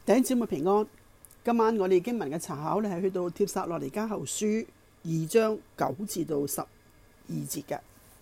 弟兄姊妹平安。今晚我哋經文嘅查考咧係去到帖撒羅尼迦後書2章9至到12節嘅。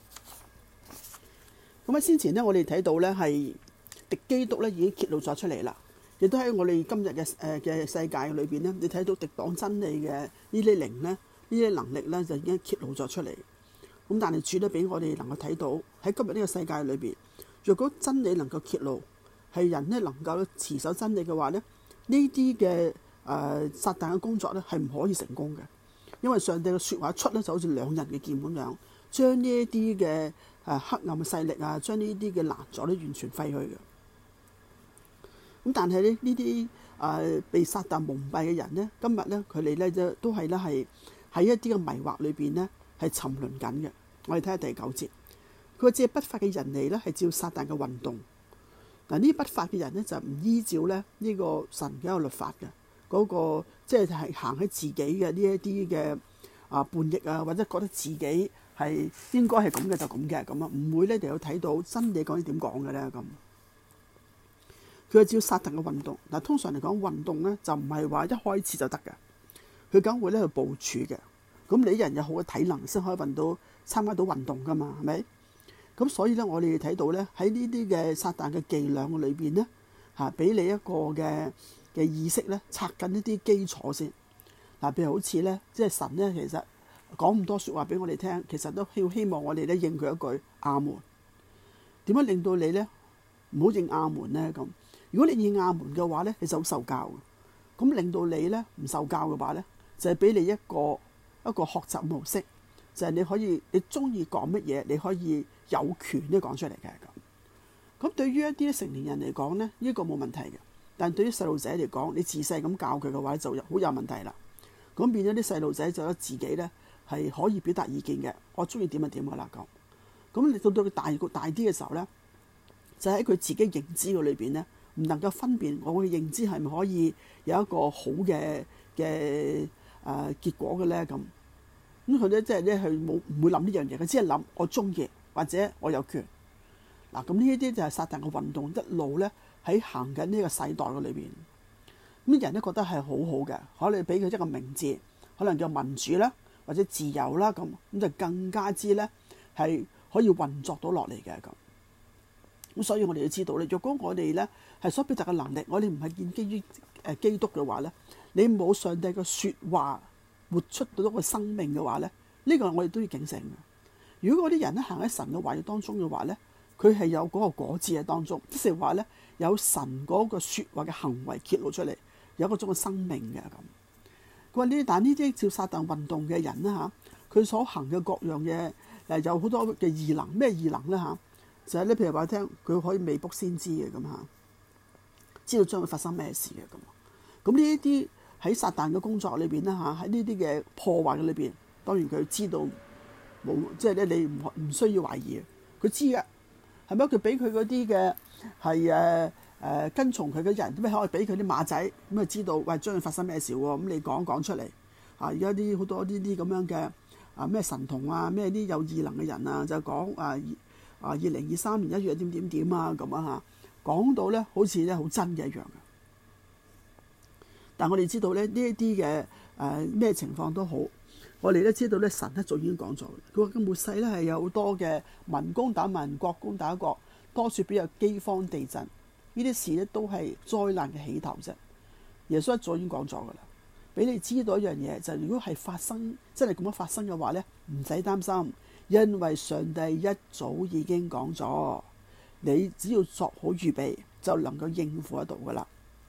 咁喺先前呢，我哋睇到咧係敵基督咧已經揭露咗出嚟啦，亦都喺我哋今日嘅世界裏邊咧，你睇到敵擋真理嘅呢啲靈咧，呢啲能力咧就已經揭露咗出嚟。咁但係主都俾我哋能夠睇到喺今日呢個世界裏邊，若果真理能夠揭露，係人咧能夠持守真理嘅話咧，呢啲嘅撒旦嘅工作咧係唔可以成功嘅，因為上帝嘅説話出咧就好似兩刃嘅劍咁樣，將呢一啲嘅黑暗嘅勢力啊，將呢啲嘅攔阻咧完全廢去嘅。咁但係咧呢啲被撒旦蒙蔽嘅人咧，今日咧佢哋咧都係咧係喺一啲嘅迷惑裏邊咧係沉淪緊嘅。我哋睇下第9節，佢話借不法嘅人嚟咧係照撒旦嘅運動。嗱，呢不法嘅人咧就唔依照咧呢個神嘅一個律法嘅嗰個，即係行喺自己嘅呢一啲嘅叛逆啊，或者覺得自己係應該係咁嘅就咁嘅咁啊，唔會咧就有睇到真理講啲點講嘅咧咁。佢係照撒旦嘅運動。嗱，通常嚟講運動咧就唔係話一開始就得嘅，佢梗會咧去部署嘅。咁你人有好嘅體能先可以參加到運動噶嘛，係咪？咁所以咧，我哋睇到咧喺呢啲嘅撒旦嘅伎倆裏邊咧，俾你一個嘅意識咧，拆緊一啲基礎先。嗱，譬如好似咧，即係神咧，其實講咁多説話俾我哋聽，其實都希望我哋咧應佢一句阿門。點樣令到你咧唔好應阿門咧？咁如果你應阿門嘅話咧，你就好受教嘅。咁令到你咧唔受教嘅話咧，就係俾你一個學習模式。就係你可以，你中意講乜嘢，你可以有權咧講出嚟嘅咁。咁對於一啲成年人嚟講咧，呢個冇問題嘅。但對於細路仔嚟講，你自細咁教佢嘅話，就好有問題啦。咁變咗啲細路仔就覺得自己咧係可以表達意見嘅，我中意點就點噶啦咁。咁你到佢大啲嘅時候咧，就喺佢自己認知嘅裏邊咧，唔能夠分辨我嘅認知係咪可以有一個好嘅結果嘅咧咁。咁佢咧即係咧，佢唔會諗呢樣嘢，佢只係諗我中意或者我有權。嗱，咁呢一啲就係撒旦嘅運動，一路咧喺行緊呢個世代嘅裏邊。咁人都覺得係好好嘅，可能俾佢一個名字，可能叫民主啦，或者自由啦咁，就更加之咧係可以運作到落嚟嘅咁。咁所以我哋要知道咧，若果我哋咧係所表達嘅能力，我哋唔係建基於基督嘅話咧，你冇上帝嘅説話活出到一個生命嘅話咧，呢個我哋都要警醒嘅。如果嗰啲人咧行喺神嘅話語當中嘅話咧，佢係有嗰個果子喺當中，即係話咧有神嗰個説話嘅行為揭露出嚟，有嗰種嘅生命嘅咁。佢話呢，但呢啲照撒旦運動嘅人啦嚇，佢所行嘅各樣嘢有好多嘅異能，咩異能咧嚇？就係咧，譬如話聽佢可以未卜先知嘅咁嚇，知道將會發生咩事嘅咁。咁呢一啲喺撒旦嘅工作裏邊啦嚇，喺呢啲嘅破壞嘅裏邊，當然佢知道冇，即係咧你唔需要懷疑，佢知嘅係咪？佢俾佢嗰啲嘅係跟從佢嘅人，咩可以俾佢啲馬仔咁啊？知道喂將會發生咩事喎？咁你講出嚟啊！而家啲好多呢啲咁樣嘅咩神童啊，咩啲有異能嘅人啊，就講2023年1月點啊咁啊嚇，講到咧好似咧好真嘅一樣嘅。但我哋知道咧呢一啲嘅咩情況都好，我哋都知道咧神一早已經講咗，佢話末世咧係有好多嘅民攻打民，國攻打國，多處必有饑荒地震，呢啲事咧都係災難嘅起頭啫。耶穌一早已經講咗噶啦，俾你知道一樣嘢就係，如果係發生真係咁樣發生嘅話咧，唔使擔心，因為上帝一早已經講咗，你只要作好預備就能夠應付得到噶啦。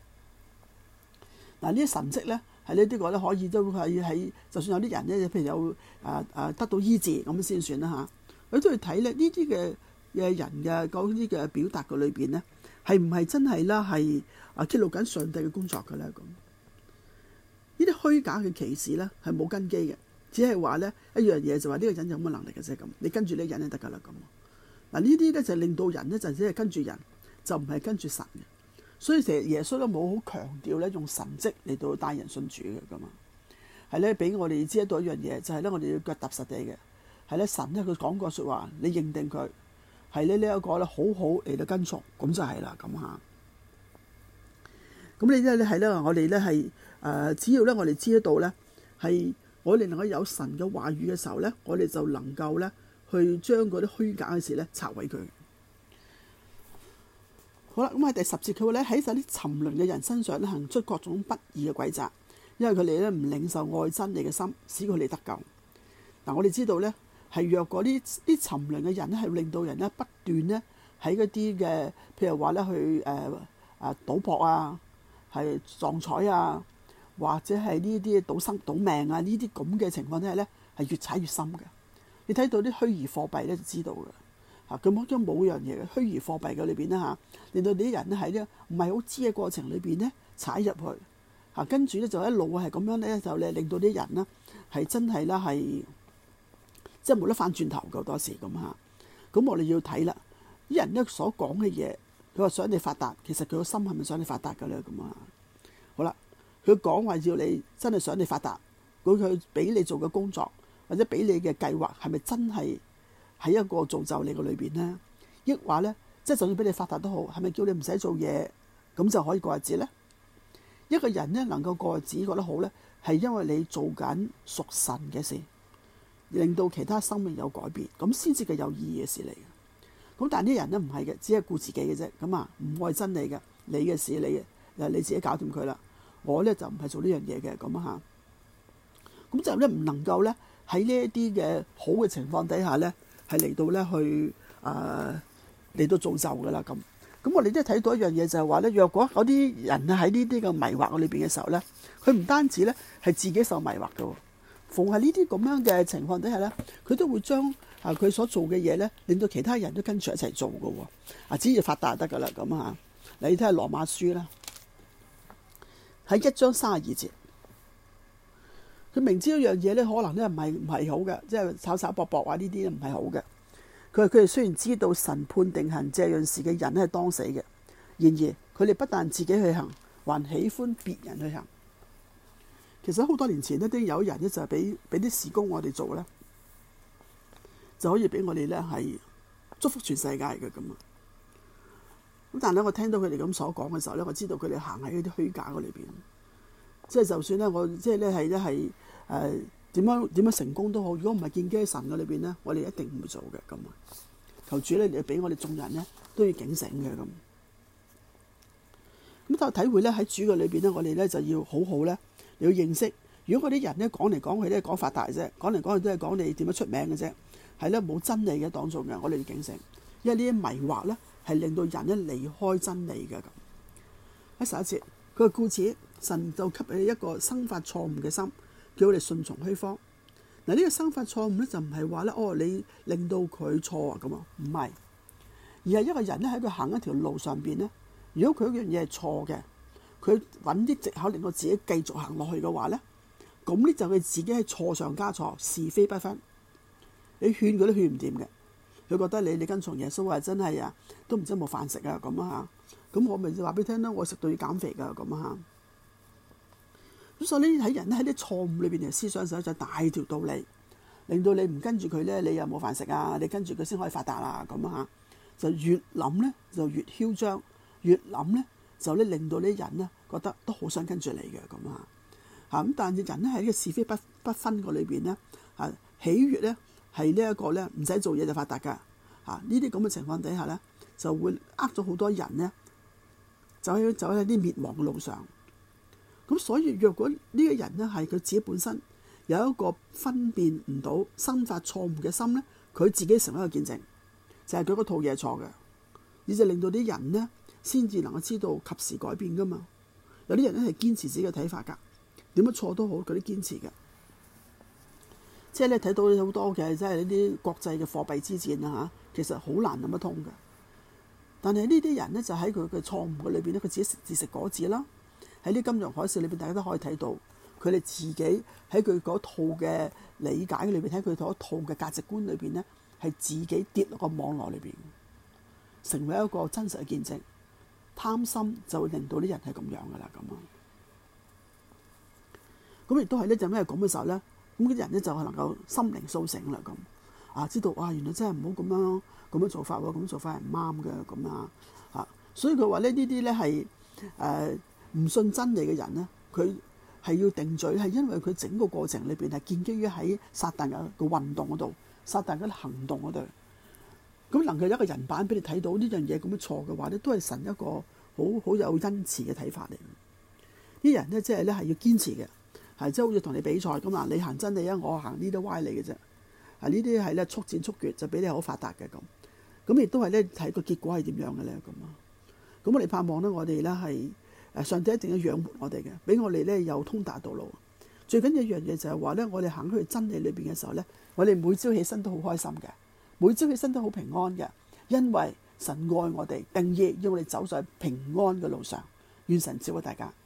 嗱，呢啲神蹟咧係呢啲個咧可以都係喺，就算有啲人咧，譬如有得到醫治咁先算啦嚇。佢都要睇咧呢啲嘅人嘅嗰啲嘅表達嘅裏邊咧，係唔係真係啦係揭露緊上帝嘅工作嘅咧咁？呢啲虛假嘅歧視咧係冇根基嘅，只係話咧一樣嘢就話呢個人有乜能力嘅啫咁，你跟住呢個人就得㗎啦咁。嗱，呢啲咧就令到人咧就只係跟住人，就唔係跟住神嘅。所以成日耶穌都冇好強調咧用神蹟嚟到帶人信主嘅咁啊，係咧俾我哋知到一樣嘢，就係咧我哋要腳踏實地嘅，係咧神咧佢講過説話，你認定佢係咧呢一個咧好好嚟到跟從，咁就係啦咁嚇。 咁你咧係咧，我哋咧係只要咧我哋知得到咧，係我哋能夠有神嘅話語嘅時候咧，我哋就能夠咧去將嗰啲虛假嘅事咧拆毀佢。好啦，咁喺第10節佢話咧，喺嗰啲沉淪嘅人身上咧行出各種不義嘅詭詐，因為佢哋咧唔領受愛真理嘅心，使佢哋得救。嗱，我哋知道咧係若果啲沉淪嘅人咧係令到人咧不斷咧喺嗰啲嘅，譬如話咧去賭博啊，係撞彩啊，或者係呢啲賭生賭命啊，呢啲咁嘅情況底下咧係越踩越深嘅。你睇到啲虛擬貨幣咧就知道嘅。咁冇樣嘢嘅虛擬貨幣嘅裏邊咧令到啲人咧喺咧唔係好知嘅過程裏邊咧踩入去跟住咧就一路係咁樣咧就令到啲人咧係真係啦係即係冇得翻轉頭嘅好多時咁咁我哋要睇啦，啲人咧所講嘅嘢，佢話想你發達，其實佢個心係咪想你發達嘅咧咁好啦，佢講話要你真係想你發達，佢俾你做嘅工作或者俾你嘅計劃係咪真係喺一個造就你嘅裏邊呢？抑或咧，即係就算俾你發達都好，係咪叫你唔使做嘢咁就可以過日子呢？一個人咧能夠過日子過得好咧，係因為你做緊屬神嘅事，令到其他生命有改變，咁先至係有意義嘅事嚟嘅。咁但係啲人咧唔係嘅，只係顧自己嘅啫。咁唔愛真理嘅，你嘅事你自己搞掂佢啦。我咧就唔係做呢樣嘢嘅咁咁就咧唔能夠咧喺呢一啲嘅好嘅情況底下咧。係嚟到咧去嚟到造就噶啦咁我哋都睇到一樣嘢就係話咧，若果嗰啲人喺呢啲嘅迷惑裏邊嘅時候咧，佢唔單止咧係自己受迷惑嘅，逢係呢啲咁樣嘅情況底下咧，佢都會將佢所做嘅嘢咧，令到其他人都跟住一齊做嘅只要發達得噶啦咁你睇下羅馬書啦，喺1章32節。佢明知一樣嘢咧，可能咧唔係好嘅，即係炒搏搏呢啲唔係好嘅。佢哋雖然知道神判定行這樣事嘅人係當死嘅，然而佢哋不但自己去行，還喜歡別人去行。其實好多年前呢，都有人咧就係俾啲事工我哋做咧，就可以俾我哋咧係祝福全世界嘅咁咁但係咧，我聽到佢哋咁所講嘅時候咧，我知道佢哋行喺嗰啲虛假嘅裏邊。即係就算咧，我即係咧係點樣成功都好，如果唔係建基喺神嘅裏邊咧，我哋一定唔會做嘅咁求主咧，你俾我哋眾人咧都要警醒嘅咁就體會咧喺主嘅裏邊咧，我哋咧就要好好咧，你要認識。如果嗰啲人咧講嚟講去咧講發達啫，講嚟講去都係講你點樣出名嘅啫，係咧冇真理嘅當中嘅，我哋要警醒，因為呢啲迷惑咧係令到人咧離開真理嘅咁。喺11節，佢話故此神就給你一個生發錯誤嘅心，叫我哋順從虛謊。嗱，呢個生發錯誤咧就唔係話咧你令到佢錯咁唔係，而係一個人咧喺佢行一條路上邊咧，如果佢嗰樣嘢係錯嘅，佢揾啲藉口令到自己繼續行落去嘅話咧，咁呢就佢自己係錯上加錯，是非不分。你勸佢都勸唔掂嘅，佢覺得你跟從耶穌真係都唔知有冇飯食咁咁我咪就話俾你聽啦，我食到要減肥噶咁咁所以呢喺人咧喺啲錯誤裏邊嘅思想上就大條道理，令到你唔跟住佢咧，你又冇飯食你跟住佢先可以發達咁就越諗咧就越囂張，越諗咧就咧令到啲人咧覺得都好想跟住你嘅咁但係人咧喺呢個是非不分個裏邊咧喜悅咧係呢一個咧唔使做嘢就發達噶呢啲咁嘅情況底下咧就會呃咗好多人咧走喺啲滅亡嘅路上。咁所以若果呢個人咧係佢自己本身有一個分辨唔到生發錯誤嘅心咧，佢自己成為一個見證，就係佢嗰套嘢錯嘅，而就令到啲人咧先至能夠知道及時改變噶嘛。有啲人咧係堅持自己嘅睇法噶，點樣錯都好，佢都堅持嘅。即係咧睇到好多嘅，即係呢啲國際嘅貨幣之戰其實好難諗得通嘅。但係呢啲人咧就喺佢嘅錯誤嘅裏邊咧，佢自己自食果子啦。喺啲金融海嘯裏邊，大家都可以睇到佢哋自己喺佢嗰套嘅理解裏邊，喺佢嗰套嘅價值觀裏邊咧，係自己跌落個網絡裏邊，成為一個真實嘅見證。貪心就會令到啲人係咁樣噶啦咁亦都係咧，就咩咁嘅時候咧，咁啲人咧就係能夠心靈甦醒啦咁知道原來真係唔好咁樣做法喎，咁做法係唔啱嘅咁所以佢話咧呢啲咧係唔信真理嘅人呢，佢係要定罪，係因為佢整個過程裏邊係建基於喺撒旦嘅個運動嗰度，撒旦嘅行動嗰度。咁能夠有一個人版俾你睇到呢樣嘢咁樣錯嘅話咧，都係神一個好有恩慈嘅睇法嚟。啲人咧即係咧係要堅持嘅，係即係好似同你比賽咁啊！你行真理啊，我行呢啲歪理嘅啫。啊，呢啲係咧速戰速決，就俾你好發達嘅咁。咁亦都係咧睇個結果係點樣嘅咧咁啊。咁我哋盼望咧，我哋咧係上帝一定要養活我哋嘅，俾我哋咧有通達道路。最緊要一樣嘢就係話咧，我哋行去真理裏邊嘅時候咧，我哋每朝起身都好開心嘅，每朝起身都好平安嘅，因為神愛我哋，定意要我哋走上平安嘅路上。願神照顧大家。